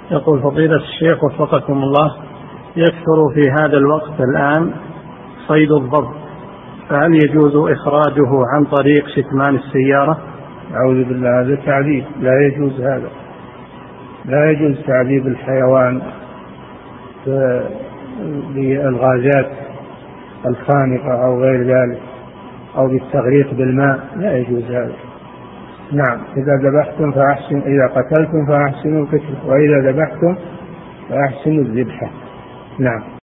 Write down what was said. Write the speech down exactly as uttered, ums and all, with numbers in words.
يقول فضيلة الشيخ وفقكم الله، يكثر في هذا الوقت الآن صيد الضب، فهل يجوز إخراجه عن طريق شتمان السيارة؟ أعوذ بالله، هذا تعذيب، لا يجوز هذا، لا يجوز تعذيب الحيوان بالغازات الخانقة أو غير ذلك أو بالتغريق بالماء، لا يجوز هذا. نعم، إذا ذبحتم فأحسن، إذا قتلتم فأحسنوا القتل، وإذا ذبحتم فأحسنوا الذبحة. نعم.